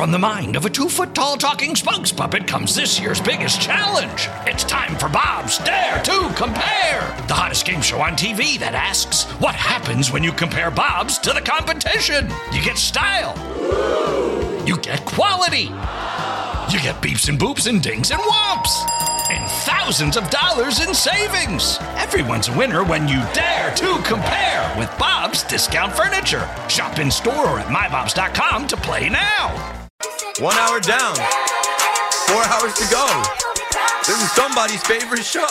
From the mind of a 2-foot-tall talking spokes puppet comes this year's biggest challenge. It's time for Bob's Dare to Compare, the hottest game show on TV that asks, what happens when you compare Bob's to the competition? You get style. You get quality. You get beeps and boops and dings and whomps. And thousands of dollars in savings. Everyone's a winner when you dare to compare with Bob's Discount Furniture. Shop in store or at mybobs.com to play now. 1 hour down. 4 hours to go. This is somebody's favorite show.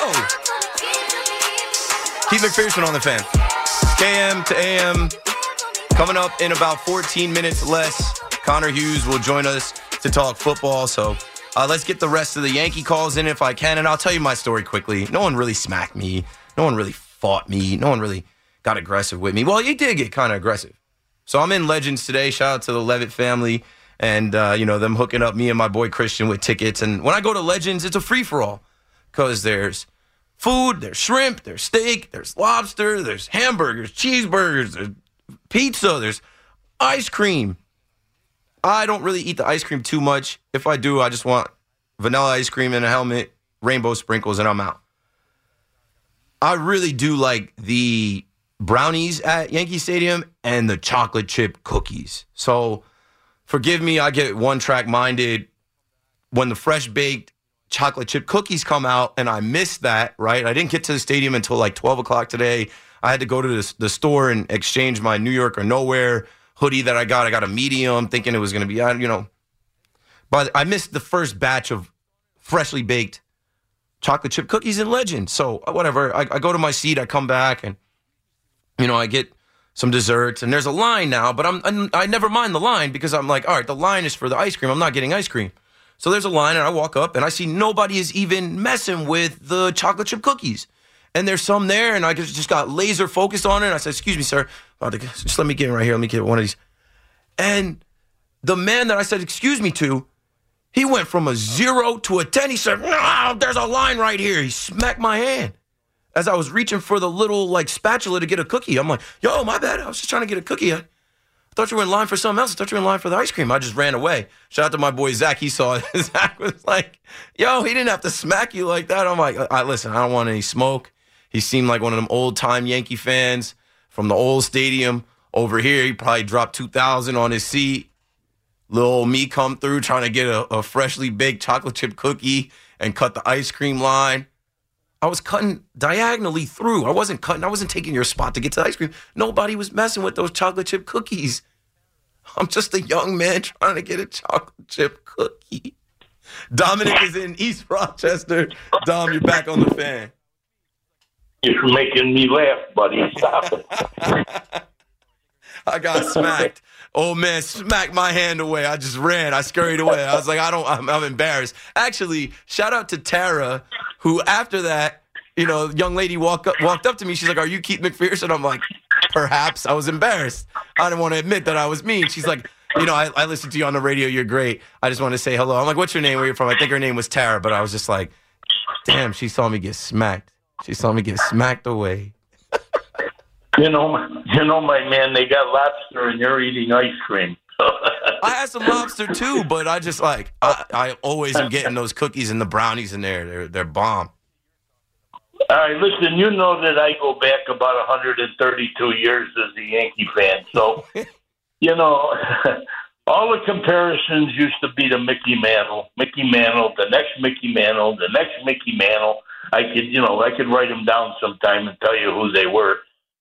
Keith McPherson on the Fan. KM to AM. Coming up in about 14 minutes less. Connor Hughes will join us to talk football. So let's get the rest of the Yankee calls in if I can. And I'll tell you my story quickly. No one really smacked me. No one really fought me. No one really got aggressive with me. Well, he did get kind of aggressive. So I'm in Legends today. Shout out to the Levitt family. And, them hooking up me and my boy Christian with tickets. And when I go to Legends, it's a free-for-all. Because there's food, there's shrimp, there's steak, there's lobster, there's hamburgers, cheeseburgers, there's pizza, there's ice cream. I don't really eat the ice cream too much. If I do, I just want vanilla ice cream in a helmet, rainbow sprinkles, and I'm out. I really do like the brownies at Yankee Stadium and the chocolate chip cookies. So forgive me, I get one-track minded. When the fresh-baked chocolate chip cookies come out, and I missed that, right? I didn't get to the stadium until like 12 o'clock today. I had to go to the store and exchange my New York or Nowhere hoodie that I got. I got a medium, thinking it was going to be, But I missed the first batch of freshly baked chocolate chip cookies in Legend. So whatever, I go to my seat, I come back, and, I get some desserts, and there's a line now, but I never mind the line because I'm like, all right, the line is for the ice cream. I'm not getting ice cream. So there's a line, and I walk up, and I see nobody is even messing with the chocolate chip cookies. And there's some there, and I just got laser focused on it. And I said, excuse me, sir. Just let me get in right here. Let me get one of these. And the man that I said excuse me to, he went from a 0 to a 10. He said, no, there's a line right here. He smacked my hand as I was reaching for the little, spatula to get a cookie. I'm like, yo, my bad. I was just trying to get a cookie. I thought you were in line for something else. I thought you were in line for the ice cream. I just ran away. Shout out to my boy Zach. He saw it. Zach was like, yo, he didn't have to smack you like that. I'm like, listen, I don't want any smoke. He seemed like one of them old-time Yankee fans from the old stadium. Over here, he probably dropped $2,000 on his seat. Little old me come through trying to get a freshly baked chocolate chip cookie and cut the ice cream line. I was cutting diagonally through. I wasn't taking your spot to get to the ice cream. Nobody was messing with those chocolate chip cookies. I'm just a young man trying to get a chocolate chip cookie. Dominic is in East Rochester. Dom, you're back on the Fan. You're making me laugh, buddy. Stop it. I got smacked. Oh, man, smacked my hand away. I just ran. I scurried away. I was like, I'm embarrassed. Actually, shout out to Tara, who after that, young lady walked up to me. She's like, are you Keith McPherson? I'm like, perhaps. I was embarrassed. I didn't want to admit that I was me. She's like, I listened to you on the radio. You're great. I just want to say hello. I'm like, what's your name? Where you from? I think her name was Tara, but I was just like, damn, she saw me get smacked. She saw me get smacked away. My man, they got lobster and you're eating ice cream. I had some lobster too, but I just I always am getting those cookies and the brownies in there. They're bomb. All right, listen, you know that I go back about 132 years as a Yankee fan. So, all the comparisons used to be to Mickey Mantle, the next Mickey Mantle, the next Mickey Mantle. I could write them down sometime and tell you who they were.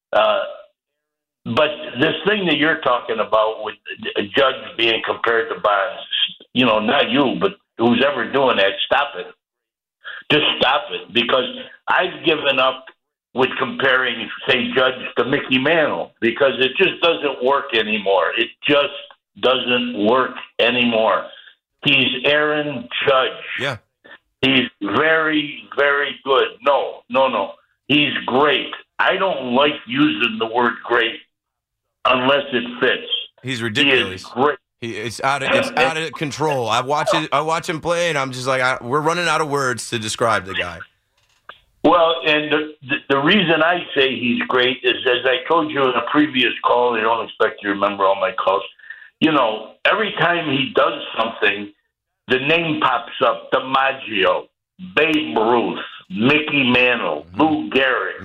But this thing that you're talking about with a judge being compared to Bonds, not you, but who's ever doing that, stop it. Just stop it. Because I've given up with comparing, say, Judge to Mickey Mantle because it just doesn't work anymore. It just doesn't work anymore. He's Aaron Judge. Yeah. He's very, very good. No. He's great. I don't like using the word great unless it fits. He's ridiculous. He is great. It's out of control. I watch him play, and I'm just like, we're running out of words to describe the guy. Well, and the reason I say he's great is, as I told you in a previous call, I don't expect you to remember all my calls, every time he does something, the name pops up: DiMaggio, Babe Ruth, Mickey Mantle, Lou Gehrig.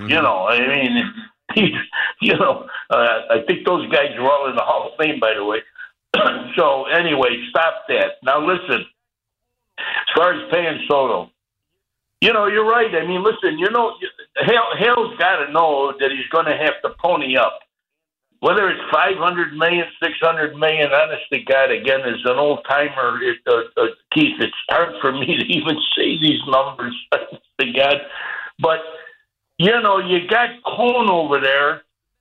I think those guys are all in the Hall of Fame, by the way. So anyway, stop that. Now listen, as far as paying Soto, you're right. I mean, listen, Hale's got to know that he's going to have to pony up. Whether it's $500 million, $600 million, honest to God, again, as an old timer, Keith, it's hard for me to even say these numbers, honest to God. But you got Cone over there.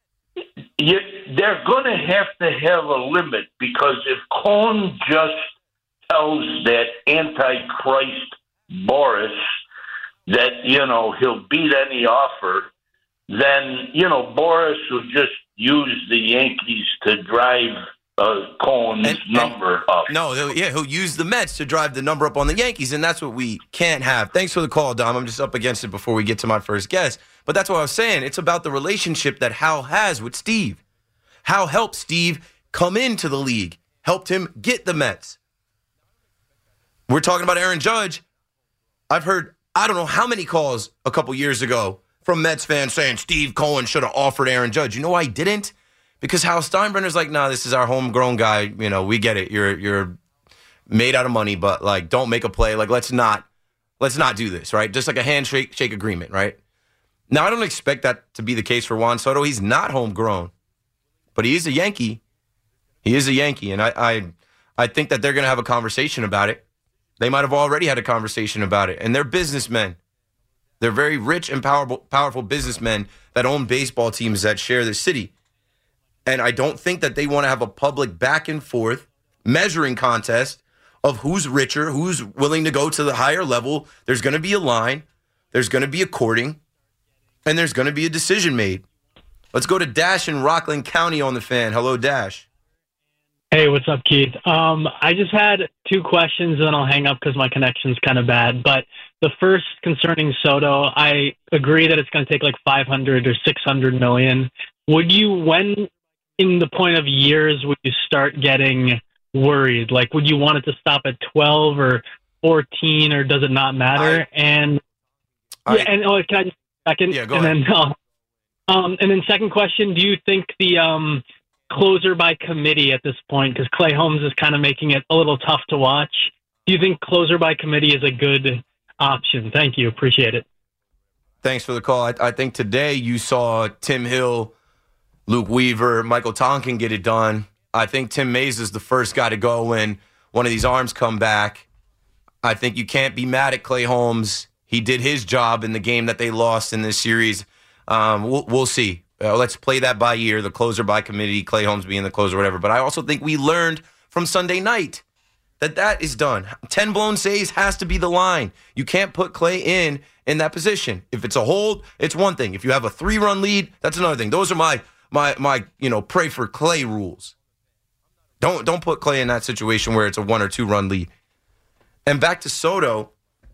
They're going to have a limit, because if Cone just tells that Antichrist Boris that, he'll beat any offer, then, Boris will just use the Yankees to drive Cohen's number up. No, he'll use the Mets to drive the number up on the Yankees, and that's what we can't have. Thanks for the call, Dom. I'm just up against it before we get to my first guest. But that's what I was saying. It's about the relationship that Hal has with Steve. Hal helped Steve come into the league, helped him get the Mets. We're talking about Aaron Judge. I've heard, I don't know how many calls a couple years ago from Mets fans saying Steve Cohen should have offered Aaron Judge. You know why he didn't? Because Hal Steinbrenner's like, nah, this is our homegrown guy. We get it. You're made out of money, but don't make a play. Let's not do this, right? Just like a handshake agreement, right? Now, I don't expect that to be the case for Juan Soto. He's not homegrown, but he is a Yankee. He is a Yankee, and I think that they're going to have a conversation about it. They might have already had a conversation about it, and they're businessmen. They're very rich and powerful businessmen that own baseball teams that share the city. And I don't think that they want to have a public back and forth measuring contest of who's richer, who's willing to go to the higher level. There's going to be a line. There's going to be a courting. And there's going to be a decision made. Let's go to Dash in Rockland County on the Fan. Hello, Dash. Hey, what's up, Keith? I just had two questions, and then I'll hang up because my connection's kind of bad. But the first, concerning Soto, I agree that it's going to take 500 or 600 million. Would you, when in the point of years, would you start getting worried? Would you want it to stop at 12 or 14, or does it not matter? Can I just second? Yeah, go ahead. And then second question, do you think the closer by committee at this point, because Clay Holmes is kind of making it a little tough to watch, do you think closer by committee is a good option? Thank you. Appreciate it. Thanks for the call. I think today you saw Tim Hill, Luke Weaver, Michael Tonkin get it done. I think Tim Mays is the first guy to go when one of these arms come back. I think you can't be mad at Clay Holmes. He did his job in the game that they lost in this series. We'll see. Let's play that by ear, the closer by committee, Clay Holmes being the closer, whatever. But I also think we learned from Sunday night that is done. 10 blown saves has to be the line. You can't put Clay in that position. If it's a hold, it's one thing. If you have a 3-run lead, that's another thing. Those are my pray for Clay rules. Don't put Clay in that situation where it's a 1 or 2 run lead. And back to Soto,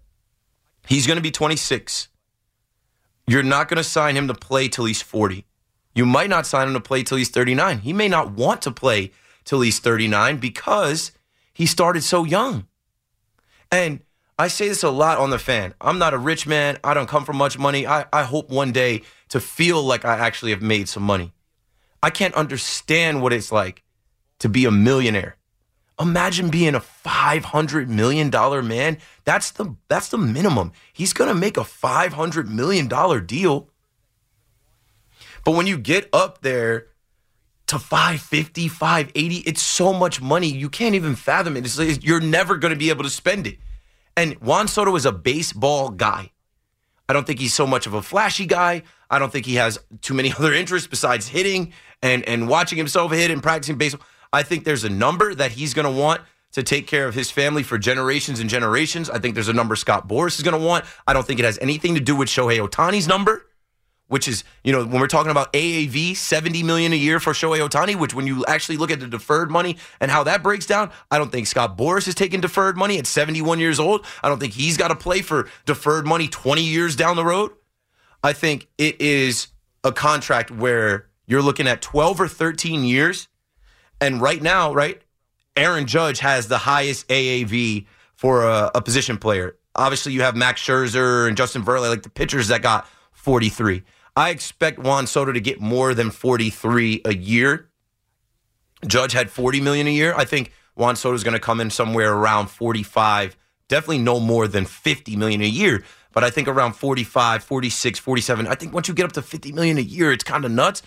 he's going to be 26. You're not going to sign him to play till he's 40. You might not sign him to play till he's 39. He may not want to play till he's 39 because he started so young. And I say this a lot on the Fan. I'm not a rich man. I don't come from much money. I hope one day to feel like I actually have made some money. I can't understand what it's like to be a millionaire. Imagine being a $500 million man. That's the minimum. He's going to make a $500 million deal. But when you get up there to 550, 580, it's so much money. You can't even fathom it. You're never going to be able to spend it. And Juan Soto is a baseball guy. I don't think he's so much of a flashy guy. I don't think he has too many other interests besides hitting and watching himself hit and practicing baseball. I think there's a number that he's going to want to take care of his family for generations and generations. I think there's a number Scott Boras is going to want. I don't think it has anything to do with Shohei Ohtani's number, which is, when we're talking about AAV, $70 million a year for Shohei Ohtani, which when you actually look at the deferred money and how that breaks down, I don't think Scott Boras is taking deferred money at 71 years old. I don't think he's got to play for deferred money 20 years down the road. I think it is a contract where you're looking at 12 or 13 years. And right now, right, Aaron Judge has the highest AAV for a position player. Obviously, you have Max Scherzer and Justin Verlander, like the pitchers that got 43. I expect Juan Soto to get more than 43 a year. Judge had $40 million a year. I think Juan Soto is going to come in somewhere around 45. Definitely no more than $50 million a year. But I think around 45, 46, 47. I think once you get up to $50 million a year, it's kind of nuts.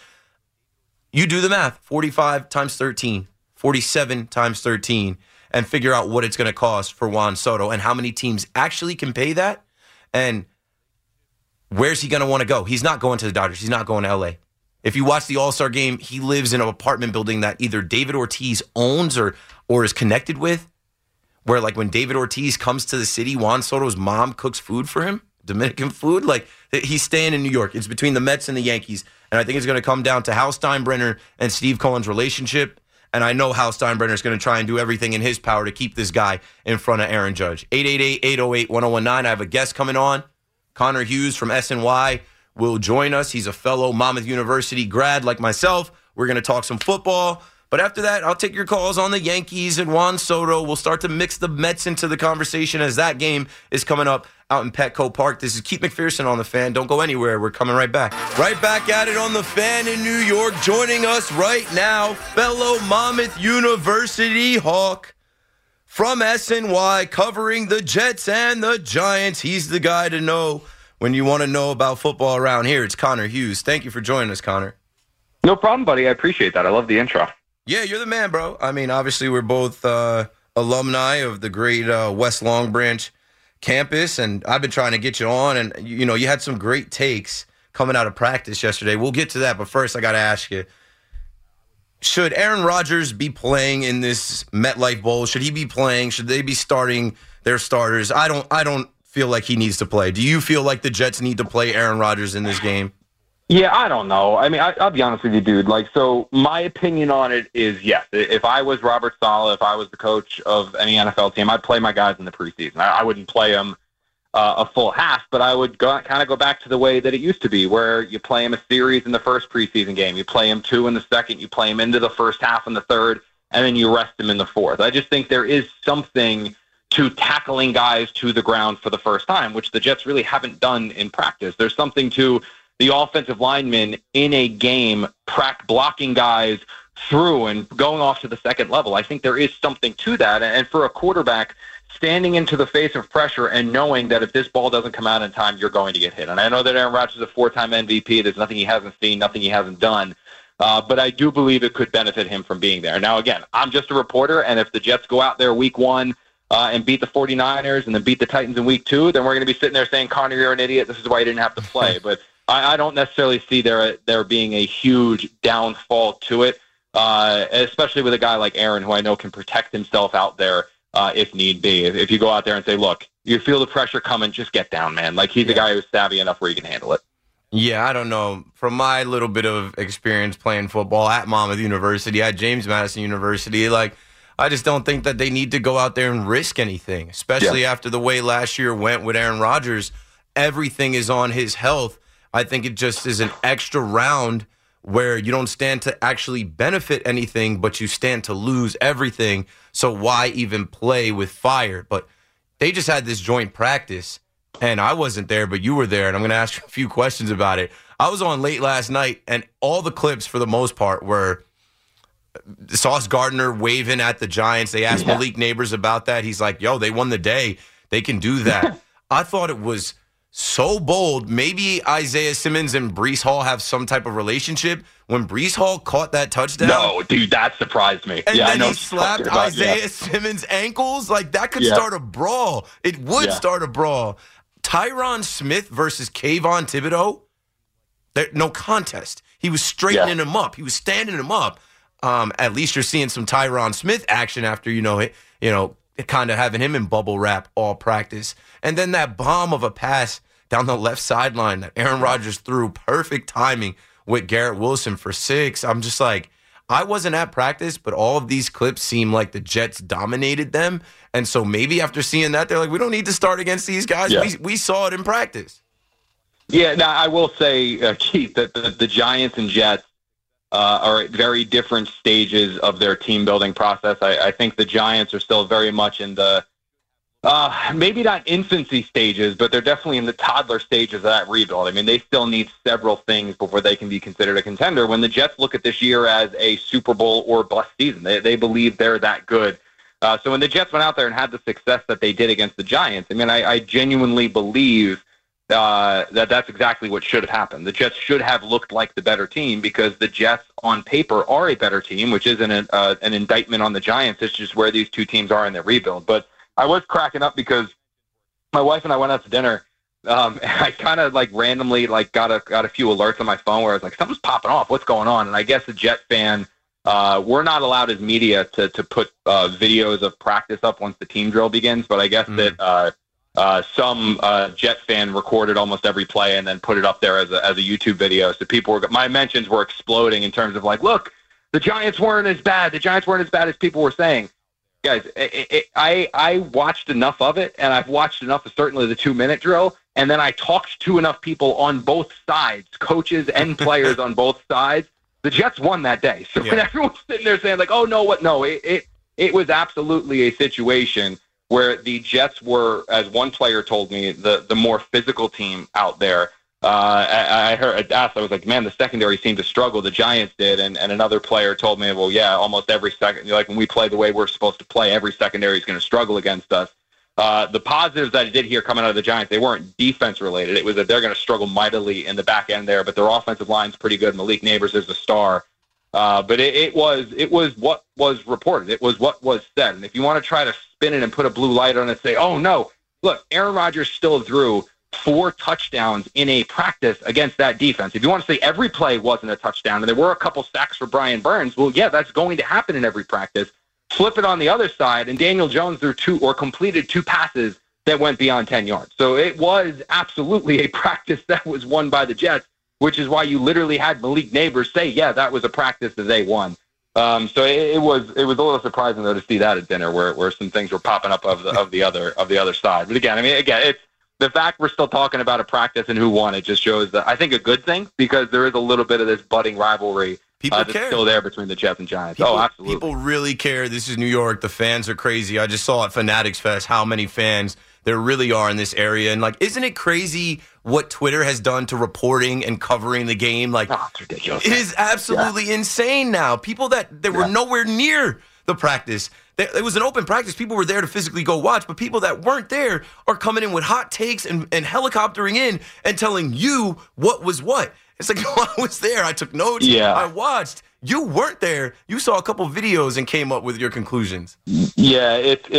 You do the math. 45 times 13, 47 times 13, and figure out what it's going to cost for Juan Soto and how many teams actually can pay that. And where's he going to want to go? He's not going to the Dodgers. He's not going to L.A. If you watch the All-Star game, he lives in an apartment building that either David Ortiz owns or is connected with, where like when David Ortiz comes to the city, Juan Soto's mom cooks food for him, Dominican food. Like he's staying in New York. It's between the Mets and the Yankees. And I think it's going to come down to Hal Steinbrenner and Steve Cohen's relationship. And I know Hal Steinbrenner is going to try and do everything in his power to keep this guy in front of Aaron Judge. 888-808-1019. I have a guest coming on. Connor Hughes from SNY will join us. He's a fellow Monmouth University grad like myself. We're going to talk some football. But after that, I'll take your calls on the Yankees and Juan Soto. We'll start to mix the Mets into the conversation as that game is coming up out in Petco Park. This is Keith McPherson on The Fan. Don't go anywhere. We're coming right back. Right back at it on The Fan in New York. Joining us right now, fellow Monmouth University Hawk from SNY, covering the Jets and the Giants. He's the guy to know when you want to know about football around here. It's Connor Hughes. Thank you for joining us, Connor. No problem, buddy. I appreciate that. I love the intro. Yeah, you're the man, bro. I mean, obviously, we're both alumni of the great West Long Branch campus, and I've been trying to get you on, and, you know, you had some great takes coming out of practice yesterday. We'll get to that, but first, I got to ask you, should Aaron Rodgers be playing in this MetLife Bowl? Should he be playing? Should they be starting their starters? I don't feel like he needs to play. Do you feel like the Jets need to play Aaron Rodgers in this game? Yeah, I don't know. I mean, I'll be honest with you, dude. Like, so my opinion on it is yes. If I was Robert Saleh, if I was the coach of any NFL team, I'd play my guys in the preseason. I wouldn't play them a full half, but I would kind of go back to the way that it used to be, where you play them a series in the first preseason game, you play them 2 in the second, you play them into the first half in the third, and then you rest them in the fourth. I just think there is something to tackling guys to the ground for the first time, which the Jets really haven't done in practice. There's something to the offensive linemen in a game blocking guys through and going off to the second level. I think there is something to that. And for a quarterback, standing into the face of pressure and knowing that if this ball doesn't come out in time, you're going to get hit. And I know that Aaron Rodgers is a 4-time MVP. There's nothing he hasn't seen, nothing he hasn't done. But I do believe it could benefit him from being there. Now, again, I'm just a reporter, and if the Jets go out there week 1 and beat the 49ers and then beat the Titans in week 2, then we're going to be sitting there saying, Connor, you're an idiot. This is why you didn't have to play. But I don't necessarily see there being a huge downfall to it, especially with a guy like Aaron, who I know can protect himself out there if need be. If you go out there and say, look, you feel the pressure coming, just get down, man. Like, he's a guy who's savvy enough where he can handle it. Yeah, I don't know. From my little bit of experience playing football at Monmouth University, at James Madison University, like, I just don't think that they need to go out there and risk anything, especially after the way last year went with Aaron Rodgers. Everything is on his health. I think it just is an extra round where you don't stand to actually benefit anything, but you stand to lose everything. So why even play with fire? But they just had this joint practice, and I wasn't there, but you were there, and I'm going to ask you a few questions about it. I was on late last night, and all the clips, for the most part, were Sauce Gardner waving at the Giants. They asked Malik Neighbors about that. He's like, yo, they won the day. They can do that. I thought it was so bold. Maybe Isaiah Simmons and Breece Hall have some type of relationship. When Breece Hall caught that touchdown. No, dude, that surprised me. And then he slapped Isaiah Simmons' ankles. Like, that could start a brawl. It would start a brawl. Tyron Smith versus Kayvon Thibodeau. No contest. He was straightening him up. He was standing him up. At least you're seeing some Tyron Smith action after, kind of having him in bubble wrap all practice. And then that bomb of a pass down the left sideline that Aaron Rodgers threw, perfect timing with Garrett Wilson for 6. I'm just like, I wasn't at practice, but all of these clips seem like the Jets dominated them. And so maybe after seeing that, they're like, we don't need to start against these guys. Yeah. We saw it in practice. Yeah, now I will say, Keith, that the Giants and Jets, are at very different stages of their team building process. I think the Giants are still very much in the maybe not infancy stages, but they're definitely in the toddler stages of that rebuild. I mean, they still need several things before they can be considered a contender. When the Jets look at this year as a Super Bowl or bust season, they believe they're that good. So when the Jets went out there and had the success that they did against the Giants, I mean, I genuinely believe that's exactly what should have happened. The Jets should have looked like the better team because the Jets on paper are a better team, which isn't an indictment on the Giants. It's just where these two teams are in their rebuild. But I was cracking up because my wife and I went out to dinner. And I kind of like randomly like got a few alerts on my phone where I was like, something's popping off. What's going on? And I guess a Jet fan, we're not allowed as media to put videos of practice up once the team drill begins. But I guess that some Jet fan recorded almost every play and then put it up there as a YouTube video. So my mentions were exploding in terms of like, look, the Giants weren't as bad. The Giants weren't as bad as people were saying. Guys, I watched enough of it, and I've watched enough of certainly the 2-minute drill, and then I talked to enough people on both sides, coaches and players on both sides. The Jets won that day. So when everyone's sitting there saying like, oh, no, what? No, it was absolutely a situation where the Jets were, as one player told me, the more physical team out there. I was like, man, the secondary seemed to struggle. The Giants did. And another player told me, well, yeah, almost every second, like when we play the way we're supposed to play, every secondary is going to struggle against us. The positives that I did hear coming out of the Giants, they weren't defense related. It was that they're going to struggle mightily in the back end there, but their offensive line's pretty good. Malik Neighbors is the star. But it was what was reported. It was what was said. And if you want to try to spin it and put a blue light on it and say, oh, no, look, Aaron Rodgers still threw 4 touchdowns in a practice against that defense. If you want to say every play wasn't a touchdown and there were a couple sacks for Brian Burns, well, yeah, that's going to happen in every practice. Flip it on the other side, and Daniel Jones threw completed 2 passes that went beyond 10 yards. So it was absolutely a practice that was won by the Jets, which is why you literally had Malik Neighbors say, yeah, that was a practice that they won. So it was a little surprising though to see that at dinner where some things were popping up of the other side. But again, it's the fact we're still talking about a practice and who won. It just shows that I think a good thing because there is a little bit of this budding rivalry that's still there between the Jets and Giants. Absolutely. People really care. This is New York. The fans are crazy. I just saw at Fanatics Fest how many fans there really are in this area. And, like, isn't it crazy what Twitter has done to reporting and covering the game? Like, it's ridiculous. It is absolutely insane now. People that were nowhere near the practice. It was an open practice. People were there to physically go watch, but people that weren't there are coming in with hot takes and helicoptering in and telling you what was what. It's like, I was there. I took notes. Yeah. I watched. You weren't there. You saw a couple videos and came up with your conclusions. Yeah,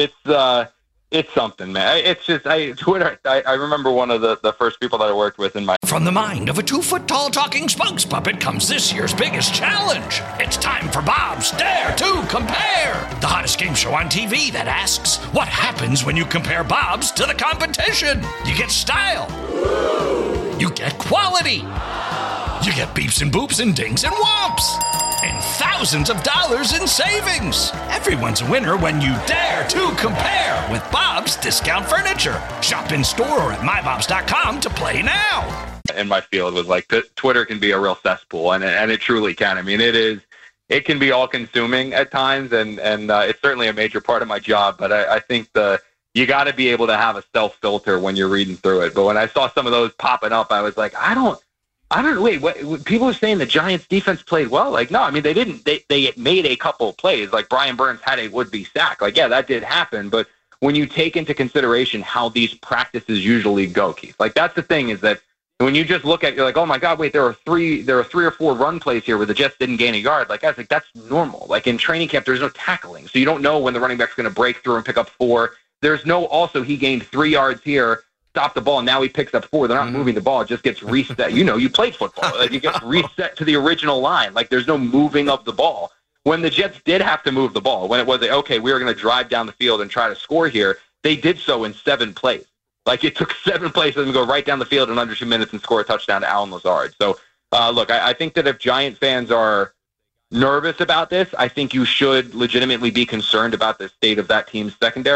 it's something, man. It's just Twitter. I remember one of the first people that I worked with in my. From the mind of a 2-foot-tall talking spokes puppet comes this year's biggest challenge. It's time for Bob's Dare to Compare, the hottest game show on TV that asks, what happens when you compare Bob's to the competition? You get style. You get quality. You get beeps and boops and dings and whomps. And thousands of dollars in savings. Everyone's a winner when you dare to compare with Bob's Discount Furniture. Shop in store or at mybobs.com to play now. In my field was like Twitter can be a real cesspool, and it truly can. I mean, it can be all consuming at times, and it's certainly a major part of my job. But I think you got to be able to have a self filter when you're reading through it. But when I saw some of those popping up, I was like, I don't wait. What people are saying the Giants defense played well? Like, no, I mean they didn't. They made a couple of plays. Like Brian Burns had a would-be sack. Like, yeah, that did happen. But when you take into consideration how these practices usually go, Keith, like that's the thing is that when you just look at, you're like, oh my God, wait, there are three or four run plays here where the Jets didn't gain a yard. Like, guys, like that's normal. Like in training camp, there's no tackling, so you don't know when the running back's going to break through and pick up 4. There's no also he gained 3 yards here. Stop the ball, and now he picks up 4. They're not moving the ball. It just gets reset. You played football. Like, it gets reset to the original line. Like, there's no moving of the ball. When the Jets did have to move the ball, when it was, okay, we were going to drive down the field and try to score here, they did so in 7 plays. Like, it took 7 plays for them to go right down the field in under 2 minutes and score a touchdown to Allen Lazard. So, look, I think that if Giant fans are nervous about this, I think you should legitimately be concerned about the state of that team's secondary.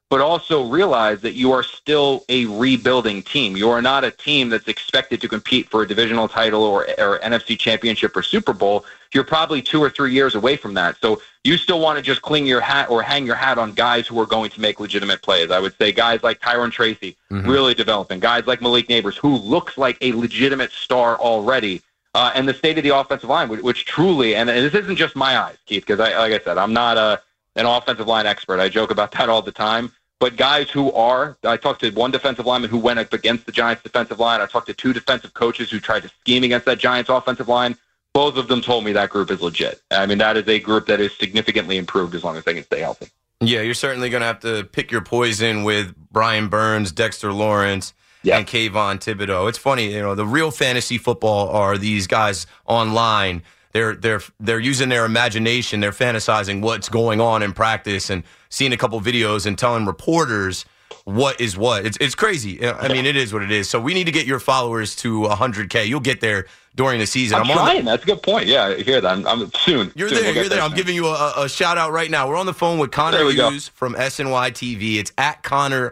but also realize that you are still a rebuilding team. You are not a team that's expected to compete for a divisional title or NFC championship or Super Bowl. You're probably 2 or 3 years away from that. So you still want to just cling your hat or hang your hat on guys who are going to make legitimate plays. I would say guys like Tyrone Tracy, really developing. Guys like Malik Nabers, who looks like a legitimate star already. And the state of the offensive line, which truly, and this isn't just my eyes, Keith, because like I said, I'm not an offensive line expert. I joke about that all the time. But guys who are, I talked to one defensive lineman who went up against the Giants' defensive line. I talked to 2 defensive coaches who tried to scheme against that Giants' offensive line. Both of them told me that group is legit. I mean, that is a group that is significantly improved as long as they can stay healthy. Yeah, you're certainly going to have to pick your poison with Brian Burns, Dexter Lawrence, and Kayvon Thibodeau. It's funny, the real fantasy football are these guys online. They're using their imagination. They're fantasizing what's going on in practice and seeing a couple videos and telling reporters what is what. It's crazy. I mean, it is what it is. So we need to get your followers to 100K. You'll get there during the season. I'm trying. That's a good point. Yeah, I hear that. I'm soon. You're there. I'm giving you a shout out right now. We're on the phone with Connor Hughes from SNY TV. It's at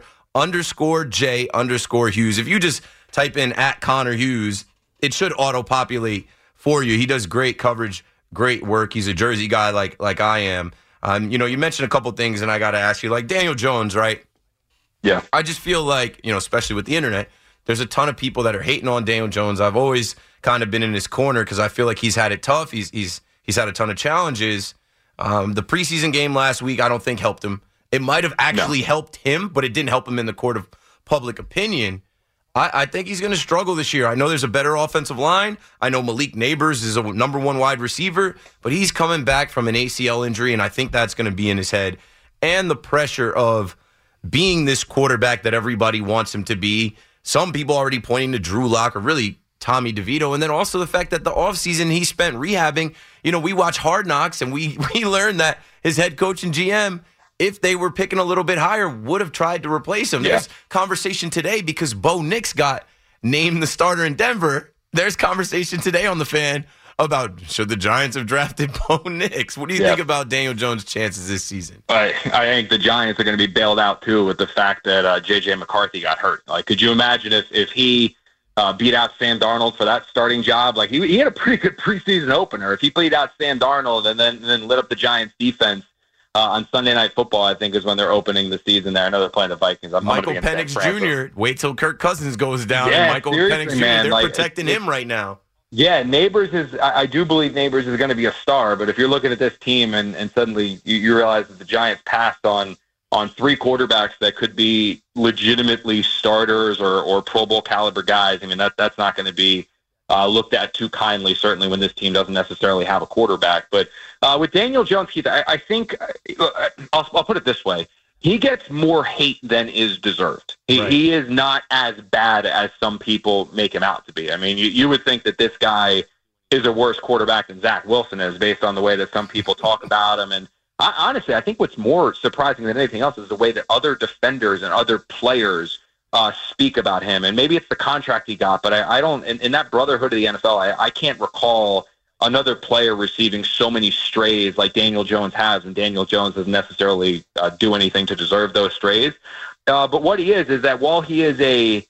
Connor_J_Hughes. If you just type in at Connor Hughes, it should auto-populate for you. He does great coverage, great work. He's a Jersey guy like I am. You mentioned a couple things, and I got to ask you, like Daniel Jones, right? Yeah. I just feel like, especially with the internet, there's a ton of people that are hating on Daniel Jones. I've always kind of been in his corner because I feel like he's had it tough. He's had a ton of challenges. The preseason game last week, I don't think helped him. It might have actually helped him, but it didn't help him in the court of public opinion. I think he's going to struggle this year. I know there's a better offensive line. I know Malik Nabers is a number 1 wide receiver, but he's coming back from an ACL injury, and I think that's going to be in his head. And the pressure of being this quarterback that everybody wants him to be. Some people already pointing to Drew Lock or really Tommy DeVito. And then also the fact that the offseason he spent rehabbing. We watch Hard Knocks, and we learned that his head coach and GM, if they were picking a little bit higher, would have tried to replace him. Yeah. There's conversation today because Bo Nix got named the starter in Denver. There's conversation today on The Fan about should the Giants have drafted Bo Nix. What do you think about Daniel Jones' chances this season? I think the Giants are going to be bailed out, too, with the fact that J.J. McCarthy got hurt. Like, could you imagine if he beat out Sam Darnold for that starting job? Like, he had a pretty good preseason opener. If he beat out Sam Darnold and then lit up the Giants' defense, on Sunday Night Football, I think, is when they're opening the season there. I know they're playing the Vikings. Michael Penix Jr., wait till Kirk Cousins goes down. And Michael Penix Jr., they're protecting him right now. Yeah, Nabers is – I do believe Nabers is going to be a star, but if you're looking at this team and suddenly you realize that the Giants passed on 3 quarterbacks that could be legitimately starters or Pro Bowl caliber guys, I mean, that's not going to be looked at too kindly, certainly when this team doesn't necessarily have a quarterback. But with Daniel Jones, Keith, I think I'll put it this way. He gets more hate than is deserved. He is not as bad as some people make him out to be. I mean, you would think that this guy is a worse quarterback than Zach Wilson is based on the way that some people talk about him. And honestly, I think what's more surprising than anything else is the way that other defenders and other players speak about him. And maybe it's the contract he got, but I don't, in that brotherhood of the NFL, I can't recall another player receiving so many strays like Daniel Jones has, and Daniel Jones doesn't necessarily do anything to deserve those strays. But what he is that while he is a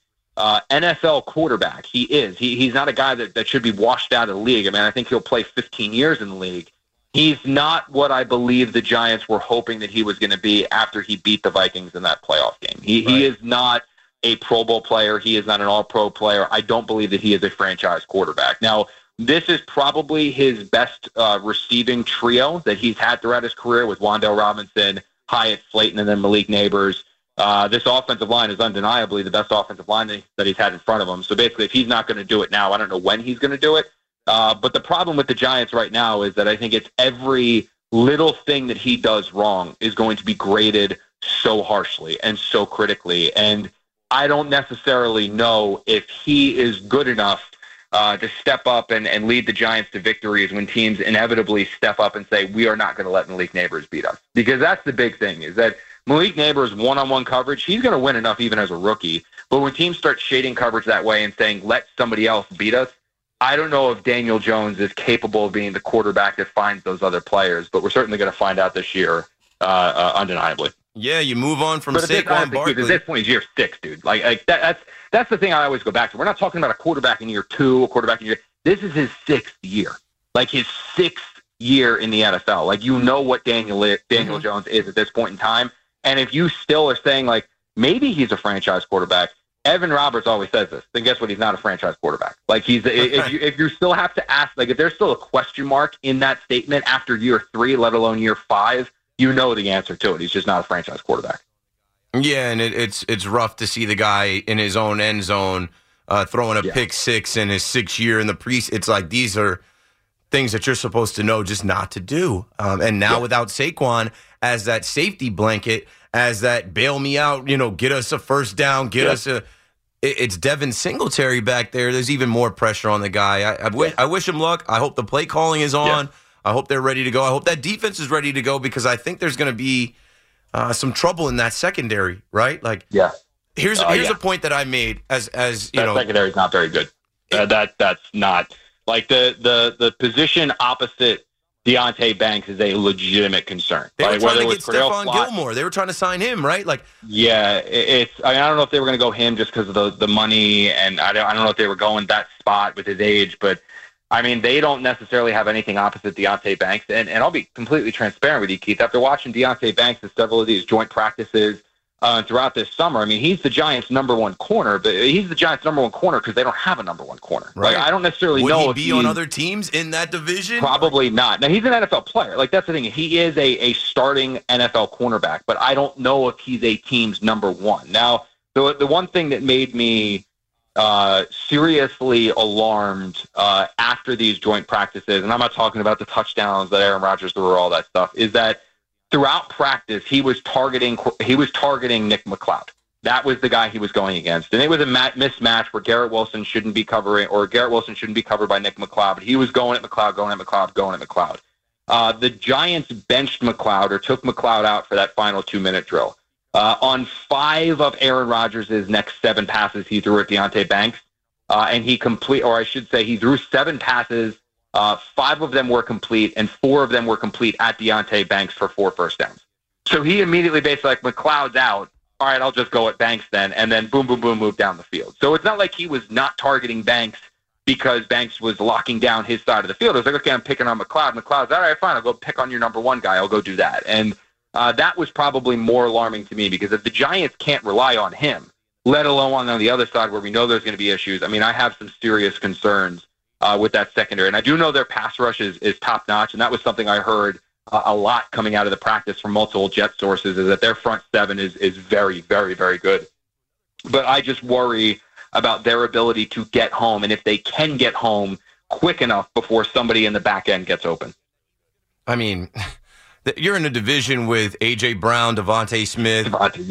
NFL quarterback, he's not a guy that should be washed out of the league. I mean, I think he'll play 15 years in the league. He's not what I believe the Giants were hoping that he was going to be after he beat the Vikings in that playoff game. He is not a Pro Bowl player. He is not an All-Pro player. I don't believe that he is a franchise quarterback. Now, this is probably his best receiving trio that he's had throughout his career with Wan'Dale Robinson, Hyatt Slayton, and then Malik Nabers. This offensive line is undeniably the best offensive line that he's had in front of him. So basically, if he's not going to do it now, I don't know when he's going to do it. But the problem with the Giants right now is that I think it's every little thing that he does wrong is going to be graded so harshly and so critically. And I don't necessarily know if he is good enough to step up and lead the Giants to victories when teams inevitably step up and say, we are not going to let Malik Nabers beat us. Because that's the big thing, is that Malik Nabers one-on-one coverage, he's going to win enough even as a rookie. But when teams start shading coverage that way and saying, let somebody else beat us, I don't know if Daniel Jones is capable of being the quarterback that finds those other players. But we're certainly going to find out this year, undeniably. Yeah, you move on from but Saquon Barkley. At this point, it's year 6, dude. Like that's the thing I always go back to. We're not talking about a quarterback in year 2, a quarterback in year. This is his 6th year, like his 6th year in the NFL. Like, you know what Daniel Jones is at this point in time, and if you still are saying like maybe he's a franchise quarterback, Evan Roberts always says this. Then guess what? He's not a franchise quarterback. Like, if you still have to ask, like, if there's still a question mark in that statement after year 3, let alone year 5, you know the answer to it. He's just not a franchise quarterback. Yeah, and it's rough to see the guy in his own end zone throwing a pick 6 in his 6th year in the It's like, these are things that you're supposed to know just not to do. And now without Saquon as that safety blanket, as that bail me out, get us a first down, get us a... It's Devin Singletary back there. There's even more pressure on the guy. I wish him luck. I hope the play calling is on. Yeah. I hope they're ready to go. I hope that defense is ready to go, because I think there's going to be some trouble in that secondary, right? Like, here's a point that I made as that secondary is not very good. That's not like the position opposite Deonte Banks is a legitimate concern. They were trying to get Stephon Gilmore. They were trying to sign him, right? Like, yeah, I don't know if they were going to go him just because of the money, and I don't know if they were going that spot with his age, but I mean, they don't necessarily have anything opposite Deonte Banks. And I'll be completely transparent with you, Keith. After watching Deonte Banks at several of these joint practices throughout this summer, I mean, he's the Giants' number 1 corner, but he's the Giants' number 1 corner because they don't have a number 1 corner. Right. Like, I don't necessarily know Would he be on other teams in that division? Probably not. Now, he's an NFL player. Like, that's the thing. He is a starting NFL cornerback, but I don't know if he's a team's number 1. Now, the one thing that made me seriously alarmed after these joint practices, and I'm not talking about the touchdowns that Aaron Rodgers threw or all that stuff, is that throughout practice he was targeting Nick McCloud. That was the guy he was going against, and it was a mismatch where Garrett Wilson shouldn't be covered by Nick McCloud, but he was going at McCloud. The Giants benched McCloud, or took McCloud out for that final 2-minute drill. On 5 of Aaron Rodgers' next 7 passes he threw at Deonte Banks, and he threw 7 passes. 5 of them were complete, and 4 of them were complete at Deonte Banks for 4 first downs. So he immediately basically, like, McCloud's out. All right, I'll just go at Banks then, and then boom, boom, boom, move down the field. So it's not like he was not targeting Banks because Banks was locking down his side of the field. It was like, okay, I'm picking on McCloud. McCloud's, all right, fine, I'll go pick on your number 1 guy. I'll go do that. And that was probably more alarming to me, because if the Giants can't rely on him, let alone on the other side where we know there's going to be issues, I mean, I have some serious concerns with that secondary. And I do know their pass rush is top-notch, and that was something I heard a lot coming out of the practice from multiple Jet sources, is that their front 7 is very, very, very good. But I just worry about their ability to get home, and if they can get home quick enough before somebody in the back end gets open. I mean, you're in a division with A.J. Brown, Devontae Smith,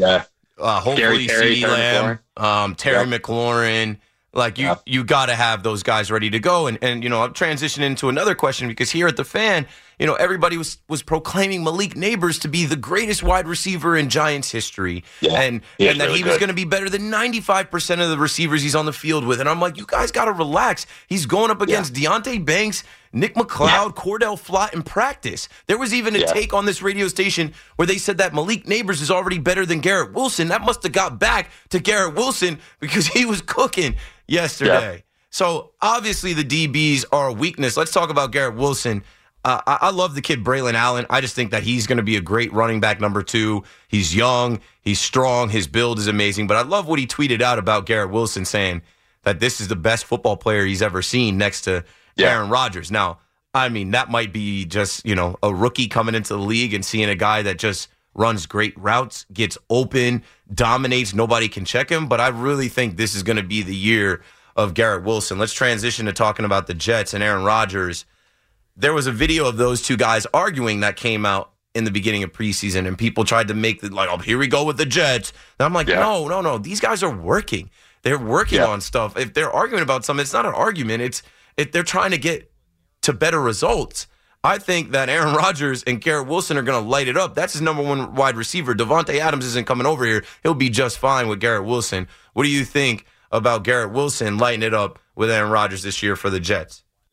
hopefully CeeDee Lamb, Terry McLaurin. Like, you got to have those guys ready to go. And I'm transitioning into another question, because here at The Fan, everybody was proclaiming Malik Nabers to be the greatest wide receiver in Giants history. Yeah, and that really he was going to be better than 95% of the receivers he's on the field with. And I'm like, you guys got to relax. He's going up against Deonte Banks, Nick McCloud, Cordell Flott in practice. There was even a take on this radio station where they said that Malik Nabers is already better than Garrett Wilson. That must have got back to Garrett Wilson, because he was cooking yesterday. Yeah. So obviously the DBs are a weakness. Let's talk about Garrett Wilson. I love the kid Braylon Allen. I just think that he's going to be a great running back number 2. He's young, he's strong, his build is amazing. But I love what he tweeted out about Garrett Wilson, saying that this is the best football player he's ever seen next to Aaron Rodgers. Now, I mean, that might be just, a rookie coming into the league and seeing a guy that just runs great routes, gets open, dominates, nobody can check him. But I really think this is going to be the year of Garrett Wilson. Let's transition to talking about the Jets and Aaron Rodgers. There was a video of those two guys arguing that came out in the beginning of preseason, and people tried to make it like, oh, here we go with the Jets. And I'm like, no. These guys are working. They're working on stuff. If they're arguing about something, it's not an argument. They're trying to get to better results. I think that Aaron Rodgers and Garrett Wilson are going to light it up. That's his number 1 wide receiver. Devontae Adams isn't coming over here. He'll be just fine with Garrett Wilson. What do you think about Garrett Wilson lighting it up with Aaron Rodgers this year for the Jets?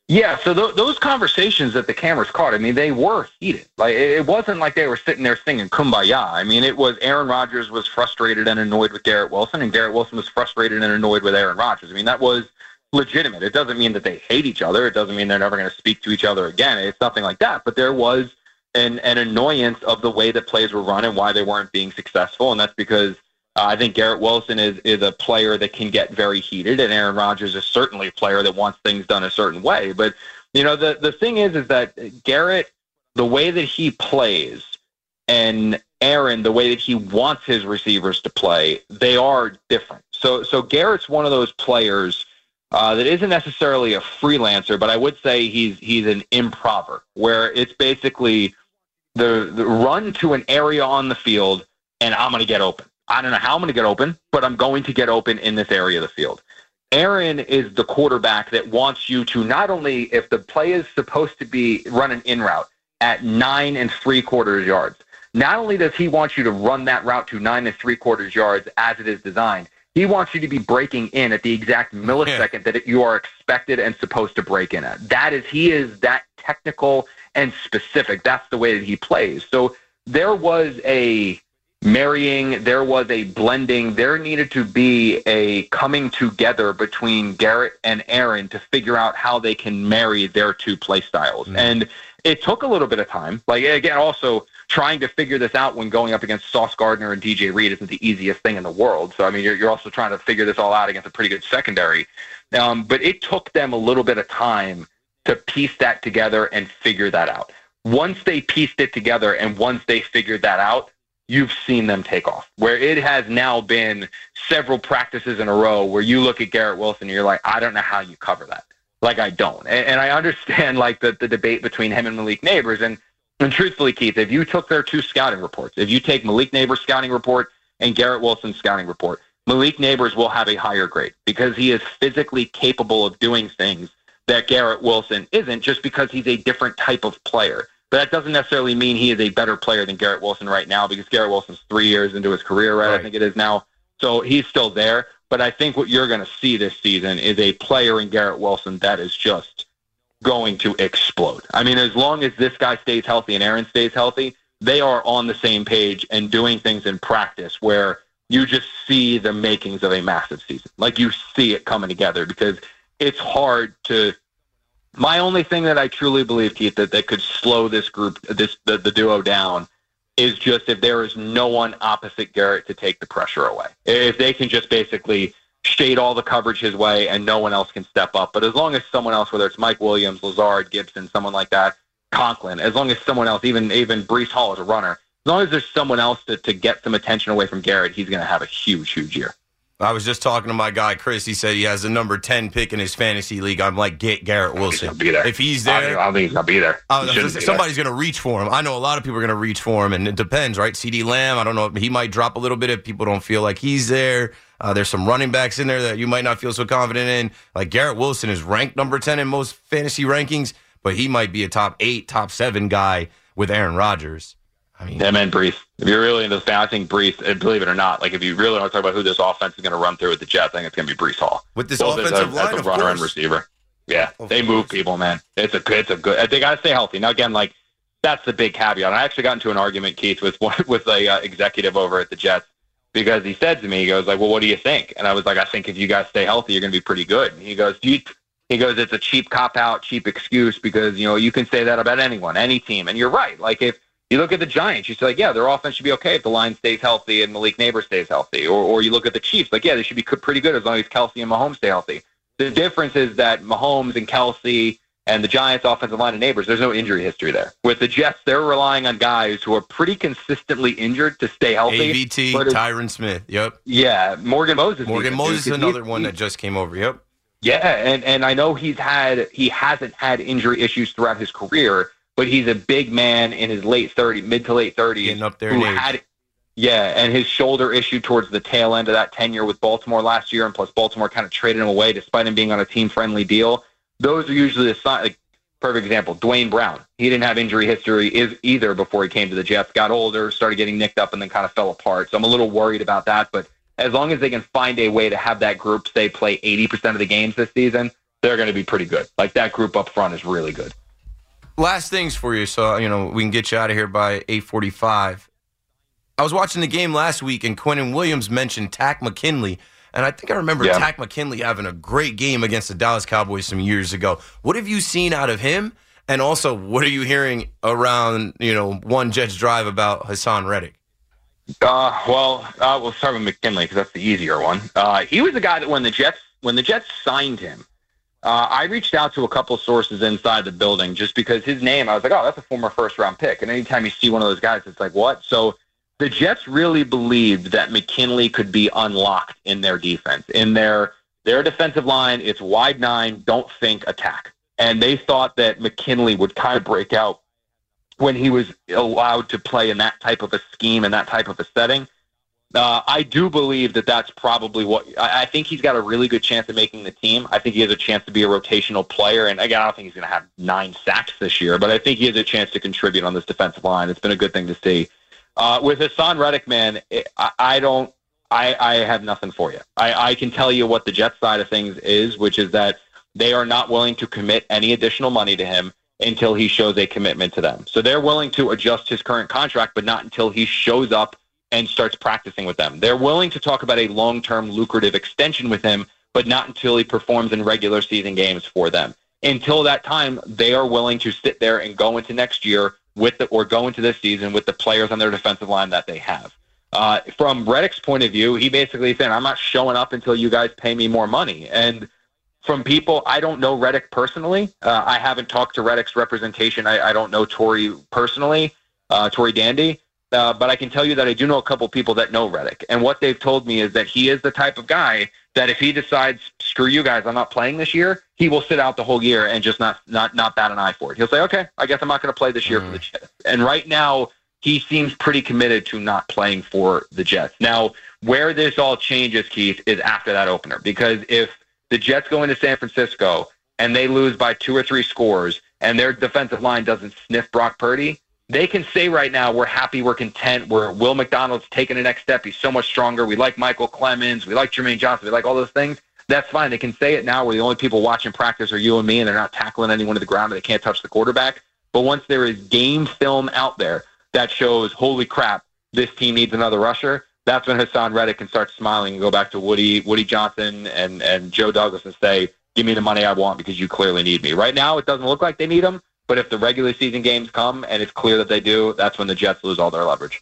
Yeah, so those conversations that the cameras caught, I mean, they were heated. Like, it wasn't like they were sitting there singing Kumbaya. I mean, it was Aaron Rodgers was frustrated and annoyed with Garrett Wilson, and Garrett Wilson was frustrated and annoyed with Aaron Rodgers. I mean, that was legitimate. It doesn't mean that they hate each other. It doesn't mean they're never going to speak to each other again. It's nothing like that. But there was an annoyance of the way that plays were run and why they weren't being successful, and that's because I think Garrett Wilson is a player that can get very heated, and Aaron Rodgers is certainly a player that wants things done a certain way. But, the thing is that Garrett, the way that he plays, and Aaron, the way that he wants his receivers to play, they are different. So Garrett's one of those players that isn't necessarily a freelancer, but I would say he's an improver, where it's basically the run to an area on the field, and I'm going to get open. I don't know how I'm going to get open, but I'm going to get open in this area of the field. Aaron is the quarterback that wants you to not only, if the play is supposed to be run an in route at 9 3/4 yards, not only does he want you to run that route to 9 3/4 yards as it is designed, he wants you to be breaking in at the exact millisecond that you are expected and supposed to break in at. He is that technical and specific. That's the way that he plays. So there was a marrying, there was a blending, there needed to be a coming together between Garrett and Aaron to figure out how they can marry their two play styles. And it took a little bit of time. Like, again, also trying to figure this out when going up against Sauce Gardner and DJ Reed isn't the easiest thing in the world. So, I mean, you're also trying to figure this all out against a pretty good secondary. But it took them a little bit of time to piece that together and figure that out. Once they pieced it together and once they figured that out, you've seen them take off, where it has now been several practices in a row where you look at Garrett Wilson and you're like, I don't know how you cover that. Like, I don't. And I understand, like, the debate between him and Malik Nabers. And truthfully, Keith, if you took their two scouting reports, if you take Malik Nabers' scouting report and Garrett Wilson's scouting report, Malik Nabers will have a higher grade because he is physically capable of doing things that Garrett Wilson isn't, just because he's a different type of player. But that doesn't necessarily mean he is a better player than Garrett Wilson right now, because Garrett Wilson's 3 years into his career, right? I think it is now. So he's still there. But I think what you're going to see this season is a player in Garrett Wilson that is just going to explode. I mean, as long as this guy stays healthy and Aaron stays healthy, they are on the same page and doing things in practice where you just see the makings of a massive season. Like, you see it coming together, because it's hard to – my only thing that I truly believe, Keith, that could slow this group, the duo down, is just if there is no one opposite Garrett to take the pressure away. If they can just basically shade all the coverage his way and no one else can step up. But as long as someone else, whether it's Mike Williams, Lazard, Gibson, someone like that, Conklin, as long as someone else, even Breece Hall is a runner, as long as there's someone else to get some attention away from Garrett, he's going to have a huge, huge year. I was just talking to my guy, Chris. He said he has the number 10 pick in his fantasy league. I'm like, get Garrett Wilson. He'll be there. If he's there. I don't think he'll be there. Somebody's going to reach for him. I know a lot of people are going to reach for him, and it depends, right? CeeDee Lamb, I don't know. He might drop a little bit if people don't feel like he's there. There's some running backs in there that you might not feel so confident in. Like, Garrett Wilson is ranked number 10 in most fantasy rankings, but he might be a top 8, top 7 guy with Aaron Rodgers. I mean, him and Breece. If you're really into this fan, I think Breece, believe it or not, like, if you really want to talk about who this offense is going to run through with the Jets, I think it's going to be Breece Hall. With this offensive line, as a runner and receiver. Yeah, they move people, man. It's a good. They got to stay healthy. Now, again, like, that's the big caveat. I actually got into an argument, Keith, with a executive over at the Jets, because he said to me, he goes, like, well, what do you think? And I was like, I think if you guys stay healthy, you're going to be pretty good. And he goes, it's a cheap cop-out, cheap excuse, because, you can say that about anyone, any team. And you're right. Like, if you look at the Giants, you say, like, yeah, their offense should be okay if the line stays healthy and Malik Nabers stays healthy. Or you look at the Chiefs, like, yeah, they should be pretty good as long as Kelsey and Mahomes stay healthy. The difference is that Mahomes and Kelsey and the Giants' offensive line and Nabers, there's no injury history there. With the Jets, they're relying on guys who are pretty consistently injured to stay healthy. AVT, Tyron Smith, yep. Yeah, Morgan Moses. Morgan Moses is another one that just came over, yep. Yeah, and I know he hasn't had injury issues throughout his career, but he's a big man in his mid to late 30s. Getting up there in age. And his shoulder issue towards the tail end of that tenure with Baltimore last year, and plus Baltimore kind of traded him away despite him being on a team-friendly deal. Those are usually the sign. Like, perfect example, Dwayne Brown. He didn't have injury history either before he came to the Jets. Got older, started getting nicked up, and then kind of fell apart. So I'm a little worried about that. But as long as they can find a way to have that group, say, play 80% of the games this season, they're going to be pretty good. Like, that group up front is really good. Last things for you, so we can get you out of here by 8:45. I was watching the game last week, and Quinnen Williams mentioned Takk McKinley, and I think I remember Takk McKinley having a great game against the Dallas Cowboys some years ago. What have you seen out of him? And also, what are you hearing around, one Jets drive about Hassan Reddick? We'll start with McKinley because that's the easier one. He was the guy that when the Jets signed him, I reached out to a couple sources inside the building just because his name, I was like, oh, that's a former first-round pick. And anytime you see one of those guys, it's like, what? So the Jets really believed that McKinley could be unlocked in their defense. In their defensive line, it's wide 9, don't think attack. And they thought that McKinley would kind of break out when he was allowed to play in that type of a scheme and that type of a setting. I do believe that that's probably what – I think he's got a really good chance of making the team. I think he has a chance to be a rotational player. And, again, I don't think he's going to have 9 sacks this year, but I think he has a chance to contribute on this defensive line. It's been a good thing to see. With Hassan Reddick, man, I have nothing for you. I can tell you what the Jets side of things is, which is that they are not willing to commit any additional money to him until he shows a commitment to them. So they're willing to adjust his current contract, but not until he shows up and starts practicing with them. They're willing to talk about a long-term lucrative extension with him, but not until he performs in regular season games for them. Until that time, they are willing to sit there and go into next year or go into this season with the players on their defensive line that they have. From Reddick's point of view, he basically said, I'm not showing up until you guys pay me more money. And from people, I don't know Reddick personally. I haven't talked to Reddick's representation. I don't know Tory personally, Tory Dandy. But I can tell you that I do know a couple people that know Reddick. And what they've told me is that he is the type of guy that if he decides, screw you guys, I'm not playing this year, he will sit out the whole year and just not bat an eye for it. He'll say, okay, I guess I'm not going to play this year for the Jets. And right now, he seems pretty committed to not playing for the Jets. Now, where this all changes, Keith, is after that opener. Because if the Jets go into San Francisco and they lose by 2 or 3 scores and their defensive line doesn't sniff Brock Purdy, they can say right now, we're happy, we're content, Will McDonald's taking the next step, he's so much stronger, we like Michael Clemens, we like Jermaine Johnson, we like all those things. That's fine. They can say it now where the only people watching practice are you and me and they're not tackling anyone to the ground and they can't touch the quarterback. But once there is game film out there that shows, holy crap, this team needs another rusher, that's when Hassan Reddick can start smiling and go back to Woody Johnson and Joe Douglas and say, give me the money I want because you clearly need me. Right now, it doesn't look like they need him, but if the regular season games come and it's clear that they do, that's when the Jets lose all their leverage.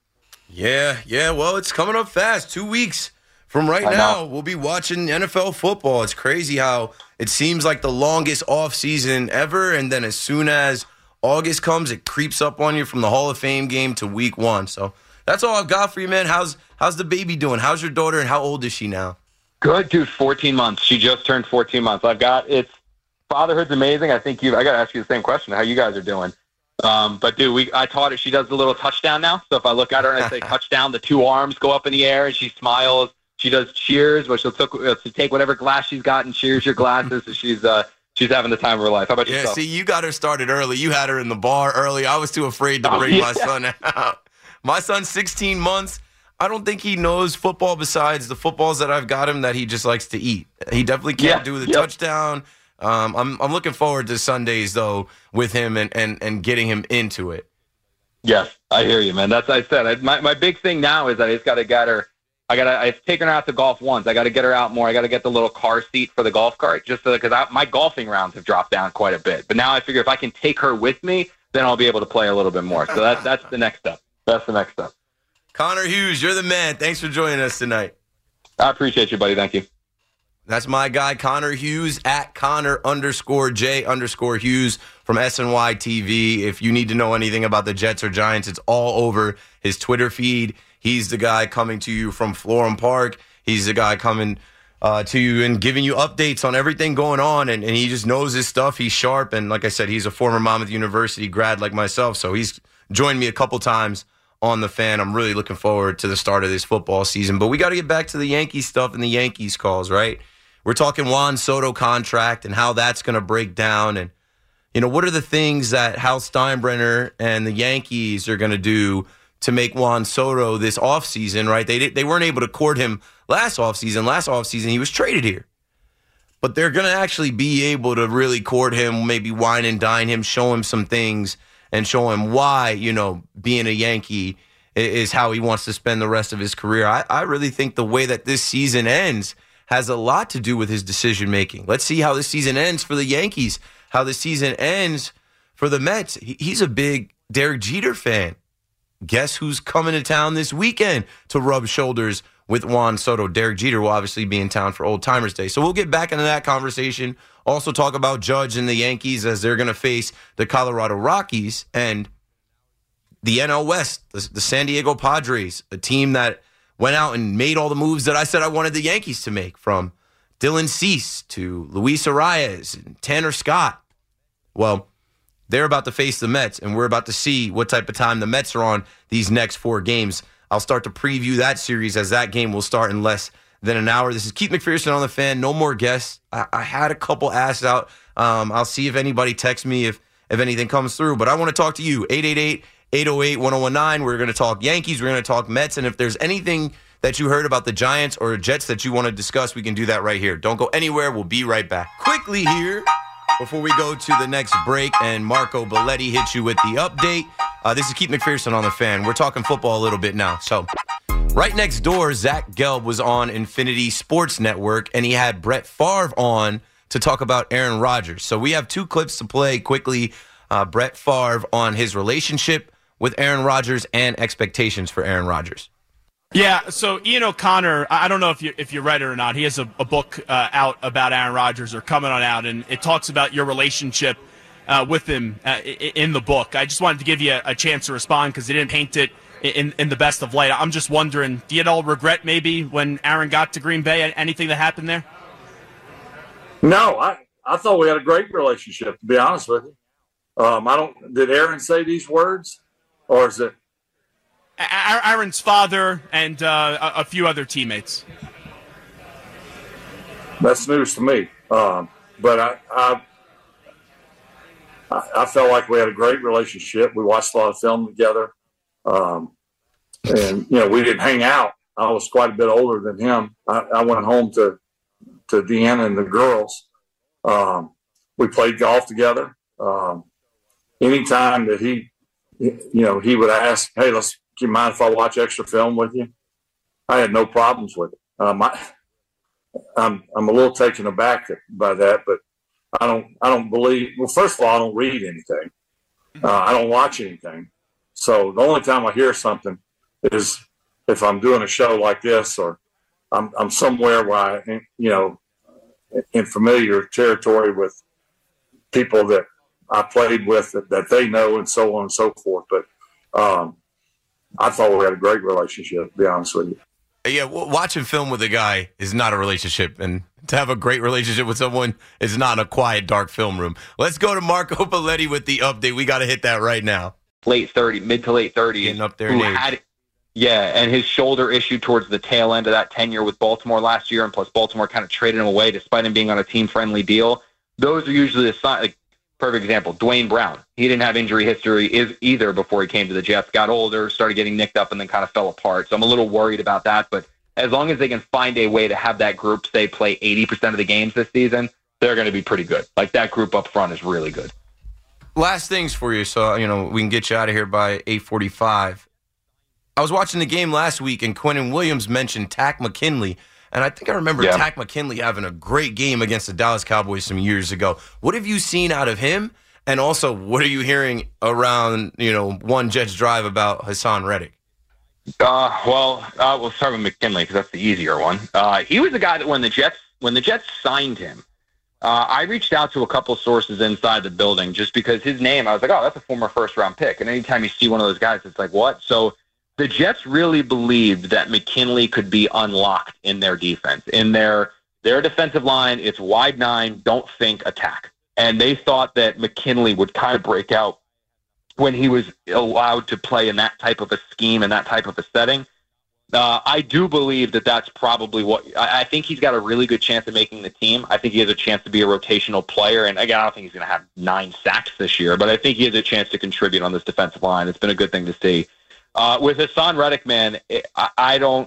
Yeah, well, it's coming up fast. 2 weeks from right now, we'll be watching NFL football. It's crazy how it seems like the longest off season ever, and then as soon as August comes, it creeps up on you from the Hall of Fame game to week 1. So that's all I've got for you, man. How's the baby doing? How's your daughter, and how old is she now? Good, dude. 14 months. She just turned 14 months. Fatherhood's amazing. I got to ask you the same question, how you guys are doing. But, dude, I taught her. She does the little touchdown now. So if I look at her and I say touchdown, the 2 arms go up in the air and she smiles. She does cheers, where she'll take whatever glass she's got and cheers your glasses. So she's having the time of her life. How about yourself? Yeah, see, you got her started early. You had her in the bar early. I was too afraid to bring my son out. My son's 16 months. I don't think he knows football besides the footballs that I've got him that he just likes to eat. He definitely can't do the touchdown. I'm looking forward to Sundays, though, with him and getting him into it. Yes, I hear you, man. That's what I said. My big thing now is that I just got to get her. I've taken her out to golf once. I got to get her out more. I got to get the little car seat for the golf cart just because my golfing rounds have dropped down quite a bit. But now I figure if I can take her with me, then I'll be able to play a little bit more. So that's the next step. That's the next step. Connor Hughes, you're the man. Thanks for joining us tonight. I appreciate you, buddy. Thank you. That's my guy, Connor Hughes, at Connor_J_Hughes from SNY TV. If you need to know anything about the Jets or Giants, it's all over his Twitter feed. He's the guy coming to you from Florham Park. He's the guy coming to you and giving you updates on everything going on, and he just knows his stuff. He's sharp, and like I said, he's a former Monmouth University grad like myself, so he's joined me a couple times on the Fan. I'm really looking forward to the start of this football season, but we got to get back to the Yankees stuff and the Yankees calls, right? We're talking Juan Soto contract and how that's going to break down, and what are the things that Hal Steinbrenner and the Yankees are going to do to make Juan Soto this offseason, right? They weren't able to court him last offseason. Last offseason, he was traded here. but they're going to actually be able to really court him, maybe wine and dine him, show him some things, and show him why, being a Yankee is how he wants to spend the rest of his career. I really think the way that this season ends has a lot to do with his decision-making. Let's see how this season ends for the Yankees, how the season ends for the Mets. He's a big Derek Jeter fan. Guess who's coming to town this weekend to rub shoulders with Juan Soto? Derek Jeter will obviously be in town for Old Timers Day. So we'll get back into that conversation. Also talk about Judge and the Yankees as they're going to face the Colorado Rockies and the NL West, the San Diego Padres, a team that went out and made all the moves that I said I wanted the Yankees to make, from Dylan Cease to Luis Arias and Tanner Scott. Well, they're about to face the Mets, and we're about to see what type of time the Mets are on these next 4 games. I'll start to preview that series as that game will start in less than an hour. This is Keith McPherson on The Fan. No more guests. I had a couple asks out. I'll see if anybody texts me if anything comes through, but I want to talk to you. 888-808-1019. We're going to talk Yankees. We're going to talk Mets. And if there's anything that you heard about the Giants or Jets that you want to discuss, we can do that right here. Don't go anywhere. We'll be right back. Quickly here, before we go to the next break and Marco Belletti hits you with the update, this is Keith McPherson on The Fan. We're talking football a little bit now. So right next door, Zach Gelb was on Infinity Sports Network, and he had Brett Favre on to talk about Aaron Rodgers. So we have 2 clips to play quickly. Brett Favre on his relationship with Aaron Rodgers and expectations for Aaron Rodgers. Yeah, so Ian O'Connor, I don't know if you read it or not. He has a book out about Aaron Rodgers, or coming on out, and it talks about your relationship with him in the book. I just wanted to give you a chance to respond because he didn't paint it in the best of light. I'm just wondering, do you at all regret maybe when Aaron got to Green Bay, anything that happened there? No, I thought we had a great relationship, to be honest with you. Did Aaron say these words, or is it Aaron's father and a few other teammates? That's news to me. But I felt like we had a great relationship. We watched a lot of film together. And, we didn't hang out. I was quite a bit older than him. I went home to Deanna and the girls. We played golf together. Anytime that he would ask, hey, do you mind if I watch extra film with you? I had no problems with it. I'm a little taken aback by that, but I don't believe. Well, first of all, I don't read anything. I don't watch anything. So the only time I hear something is if I'm doing a show like this, or I'm somewhere where in familiar territory with people that I played with that they know, and so on and so forth. But I thought we had a great relationship, to be honest with you. Yeah, watching film with a guy is not a relationship, and to have a great relationship with someone is not a quiet, dark film room. Let's go to Marco Belletti with the update. We got to hit that right now. Mid to late 30s. Getting up there in age. And his shoulder issue towards the tail end of that tenure with Baltimore last year, and plus Baltimore kind of traded him away despite him being on a team-friendly deal. Those are usually the signs. Like, perfect example, Dwayne Brown. He didn't have injury history either before he came to the Jets. Got older, started getting nicked up, and then kind of fell apart. So I'm a little worried about that. But as long as they can find a way to have that group, say, play 80% of the games this season, they're going to be pretty good. Like, that group up front is really good. Last things for you, so we can get you out of here by 8:45. I was watching the game last week, and Quinnen Williams mentioned Takk McKinley, and I think I remember Takk McKinley having a great game against the Dallas Cowboys some years ago. What have you seen out of him? And also, what are you hearing around, one Jets drive about Hassan Reddick? We'll start with McKinley because that's the easier one. He was the guy that when the Jets signed him, I reached out to a couple sources inside the building just because his name, I was like, oh, that's a former first-round pick. And anytime you see one of those guys, it's like, what? So the Jets really believed that McKinley could be unlocked in their defense. In their defensive line, it's wide 9, don't think attack. And they thought that McKinley would kind of break out when he was allowed to play in that type of a scheme and that type of a setting. I do believe that that's probably what – I think he's got a really good chance of making the team. I think he has a chance to be a rotational player. And, again, I don't think he's going to have 9 sacks this year, but I think he has a chance to contribute on this defensive line. It's been a good thing to see. With Hassan Reddick, man, I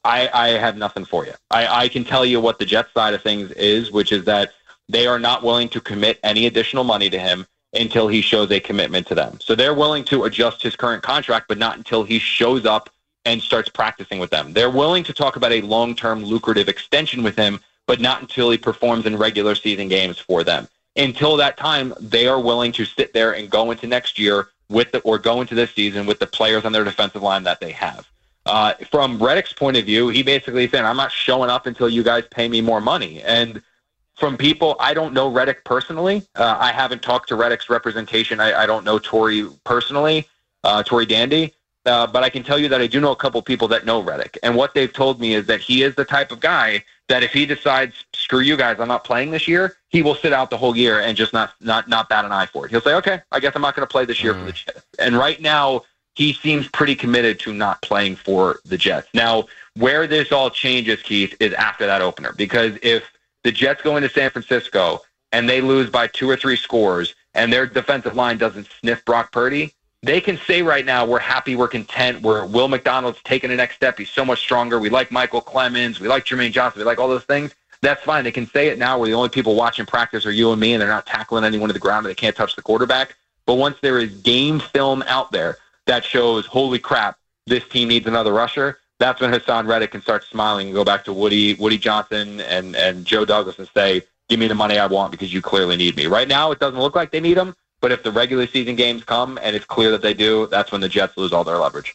I have nothing for you. I can tell you what the Jets side of things is, which is that they are not willing to commit any additional money to him until he shows a commitment to them. So they're willing to adjust his current contract, but not until he shows up and starts practicing with them. They're willing to talk about a long-term lucrative extension with him, but not until he performs in regular season games for them. Until that time, they are willing to sit there and go into next year or go into this season with the players on their defensive line that they have. From Reddick's point of view, he basically said, I'm not showing up until you guys pay me more money. And from people, I don't know Reddick personally. I haven't talked to Reddick's representation. I don't know Tory personally, Tory Dandy. But I can tell you that I do know a couple people that know Reddick. And what they've told me is that he is the type of guy that if he decides, screw you guys, I'm not playing this year, he will sit out the whole year and just not bat an eye for it. He'll say, okay, I guess I'm not going to play this year for the Jets. And right now, he seems pretty committed to not playing for the Jets. Now, where this all changes, Keith, is after that opener. Because if the Jets go into San Francisco and they lose by 2 or 3 scores and their defensive line doesn't sniff Brock Purdy, they can say right now, we're happy, we're content, Will McDonald's taking the next step, he's so much stronger, we like Michael Clemens, we like Jermaine Johnson, we like all those things. That's fine. They can say it now where the only people watching practice are you and me and they're not tackling anyone to the ground and they can't touch the quarterback. But once there is game film out there that shows, holy crap, this team needs another rusher, that's when Hassan Reddick can start smiling and go back to Woody Johnson and Joe Douglas and say, give me the money I want because you clearly need me. Right now, it doesn't look like they need him, but if the regular season games come and it's clear that they do, that's when the Jets lose all their leverage.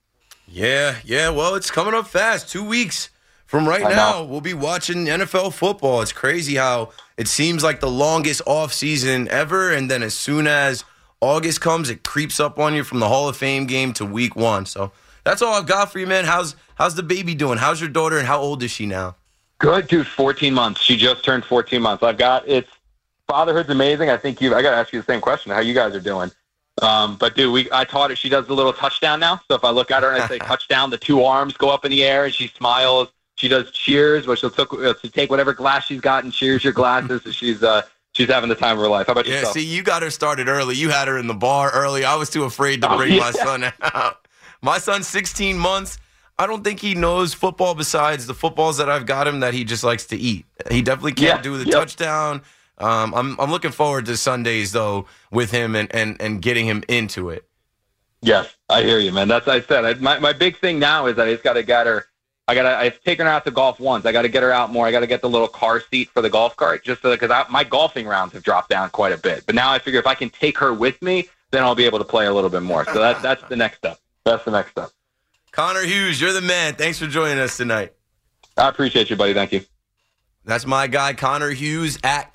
Yeah, well, it's coming up fast. 2 weeks from right now, we'll be watching NFL football. It's crazy how it seems like the longest off season ever, and then as soon as August comes, it creeps up on you from the Hall of Fame game to week 1. So that's all I've got for you, man. How's the baby doing? How's your daughter, and how old is she now? Good, dude. 14 months. She just turned 14 months. Fatherhood's amazing. I got to ask you the same question, how you guys are doing. But, dude, I taught her. She does the little touchdown now. So if I look at her and I say touchdown, the 2 arms go up in the air and she smiles. She does cheers, where she'll take whatever glass she's got and cheers your glasses. So she's having the time of her life. How about yourself? Yeah, see, you got her started early. You had her in the bar early. I was too afraid to bring my son out. My son's 16 months. I don't think he knows football besides the footballs that I've got him that he just likes to eat. He definitely can't do the touchdown. I'm looking forward to Sundays, though, with him and getting him into it. Yes, I hear you, man. That's I said. My big thing now is that I just got to get her. I've taken her out to golf once. I got to get her out more. I got to get the little car seat for the golf cart just because my golfing rounds have dropped down quite a bit. But now I figure if I can take her with me, then I'll be able to play a little bit more. So that's the next step. That's the next step. Connor Hughes, you're the man. Thanks for joining us tonight. I appreciate you, buddy. Thank you. That's my guy, Connor Hughes, at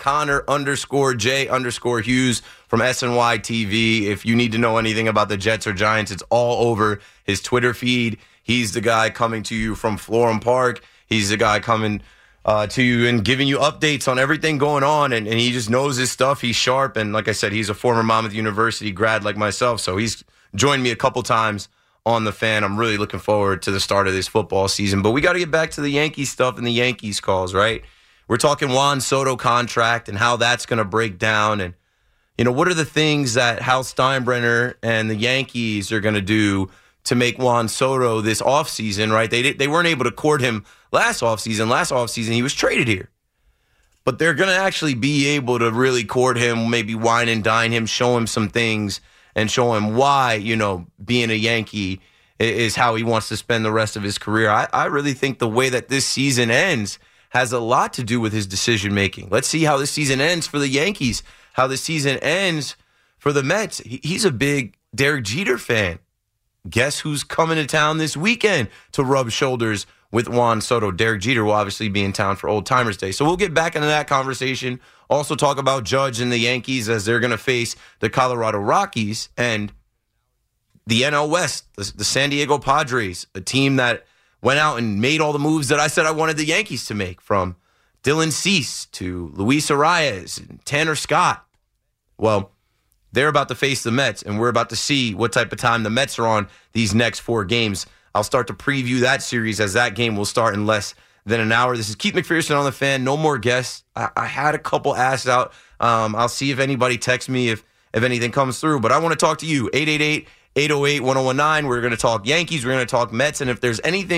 Connor_J_Hughes from SNY TV. If you need to know anything about the Jets or Giants, it's all over his Twitter feed. He's the guy coming to you from Florham Park. He's the guy coming to you and giving you updates on everything going on, and he just knows his stuff. He's sharp, and like I said, he's a former Monmouth University grad like myself, so he's joined me a couple times on the Fan. I'm really looking forward to the start of this football season, but we got to get back to the Yankees stuff and the Yankees calls, right? We're talking Juan Soto contract and how that's going to break down, and what are the things that Hal Steinbrenner and the Yankees are going to do to make Juan Soto this offseason, right? They weren't able to court him last offseason. Last offseason, he was traded here. But they're going to actually be able to really court him, maybe wine and dine him, show him some things, and show him why, being a Yankee is how he wants to spend the rest of his career. I really think the way that this season ends has a lot to do with his decision-making. Let's see how this season ends for the Yankees, how the season ends for the Mets. He's a big Derek Jeter fan. Guess who's coming to town this weekend to rub shoulders with Juan Soto? Derek Jeter will obviously be in town for Old Timers Day. So we'll get back into that conversation. Also talk about Judge and the Yankees as they're going to face the Colorado Rockies and the NL West, the San Diego Padres, a team that went out and made all the moves that I said I wanted the Yankees to make, from Dylan Cease to Luis Arias and Tanner Scott. Well, they're about to face the Mets, and we're about to see what type of time the Mets are on these next 4 games. I'll start to preview that series as that game will start in less than an hour. This is Keith McPherson on the Fan. No more guests. I had a couple asks out. I'll see if anybody texts me if anything comes through, but I want to talk to you. 888-808-1019. We're going to talk Yankees. We're going to talk Mets, and if there's anything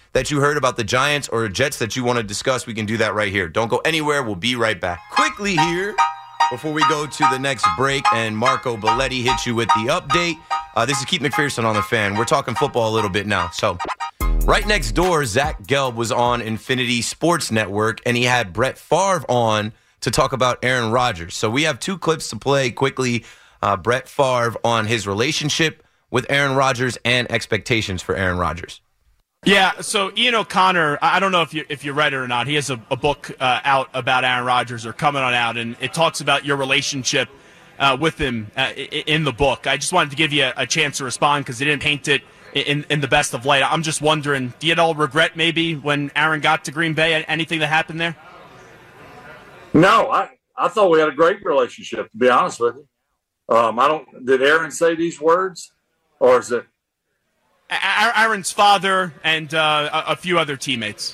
that you heard about the Giants or Jets that you want to discuss, we can do that right here. Don't go anywhere. We'll be right back. Quickly here, before we go to the next break and Marco Belletti hits you with the update. This is Keith McPherson on The Fan. We're talking football a little bit now. So right next door, Zach Gelb was on Infinity Sports Network, and he had Brett Favre on to talk about Aaron Rodgers. So we have two clips to play quickly. Brett Favre on his relationship with Aaron Rodgers and expectations for Aaron Rodgers. Yeah, so Ian O'Connor, I don't know if you read it or not. He has a book out about Aaron Rodgers or coming on out, and it talks about your relationship with him in the book. I just wanted to give you a chance to respond because he didn't paint it in the best of light. I'm just wondering, do you at all regret maybe when Aaron got to Green Bay, anything that happened there? No, I thought we had a great relationship, to be honest with you. Did Aaron say these words, or is it Aaron's father and a few other teammates?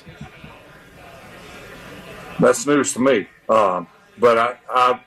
That's news to me. But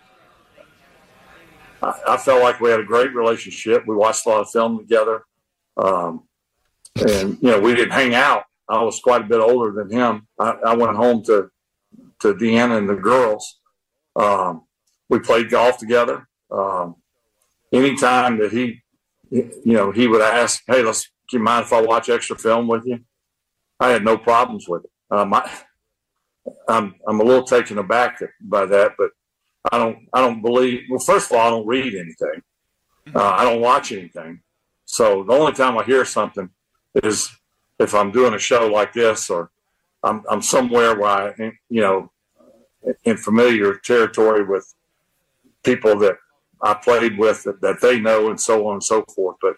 I felt like we had a great relationship. We watched a lot of film together. And, we didn't hang out. I was quite a bit older than him. I went home to Deanna and the girls. We played golf together. Anytime that he would ask, hey, do you mind if I watch extra film with you? I had no problems with it. I'm a little taken aback by that, but I don't believe. Well, first of all, I don't read anything. I don't watch anything. So the only time I hear something is if I'm doing a show like this, or I'm somewhere where in familiar territory with people that I played with that they know, and so on and so forth. But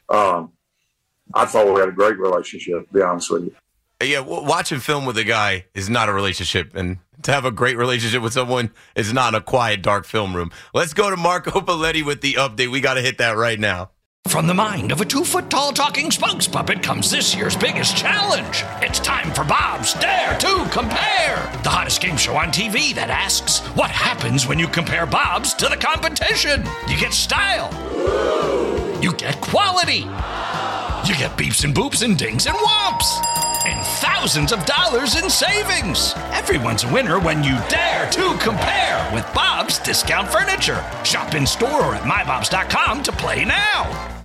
I thought we had a great relationship, to be honest with you. Yeah, watching film with a guy is not a relationship, and to have a great relationship with someone is not a quiet, dark film room. Let's go to Marco Belletti with the update. We got to hit that right now. From the mind of a 2-foot-tall talking spokes puppet comes this year's biggest challenge. It's time for Bob's Dare to Compare, the hottest game show on TV that asks, what happens when you compare Bob's to the competition? You get style. You get quality. You get beeps and boops and dings and whomps. And thousands of dollars in savings. Everyone's a winner when you dare to compare with Bob's Discount Furniture. Shop in store or at mybobs.com to play now.